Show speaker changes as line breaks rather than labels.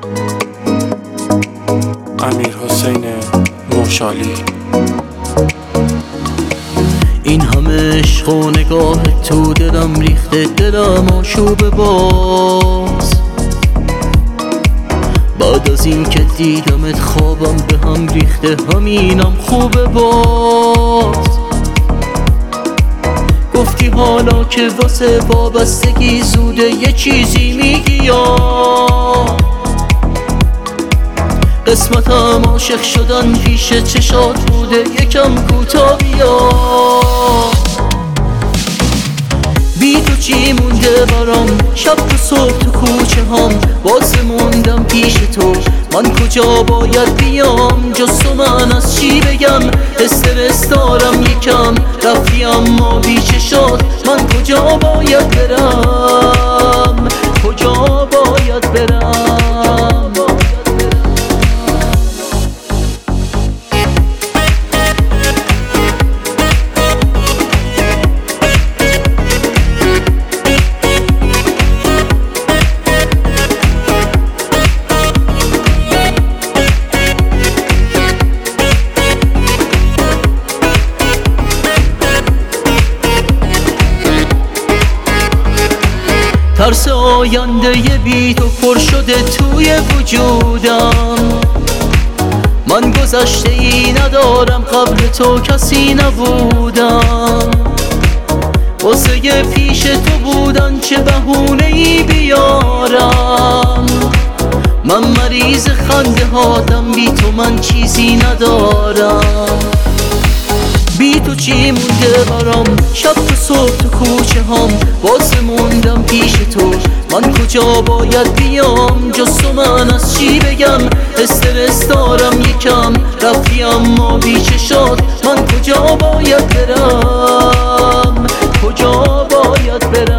امیرحسین نوشالی.
این همه عشق و نگاه تو دلم ریخته، دلم آشوب باز. بعد از این که دیدمت خوابم به هم ریخته، همینم خوبه باز. گفتی حالا که واسه وابستگی زوده یه چیزی میگی یا قسمتم عاشق شدن پیش چشات بوده، یکم کوتاه بیا. بی تو چی مونده برام، شب و صبح تو کوچه هم واسه موندم پیش تو. من کجا باید بیام جز تو، من از چی بگم؟ استرس دارم یکم، رفتی اما بی چشات. من کجا باید برم، کجا باید برم؟ ترس آینده ی بی تو پر شده توی وجودم. من گذشته ای ندارم، قبل تو کسی نبودم. واسه پیش تو بودن چه بهونه ای بیارم؟ من مریض خنده هاتم، بی تو من چیزی ندارم. بی تو چی مونده برام، شب و صبح تو کوچه هم واسه موندم پیش تو. من کجا باید بیام جز تو، من از چی بگم؟ استرس دارم یکم، رفتی اما بی چشات. من کجا باید برم، کجا باید برم؟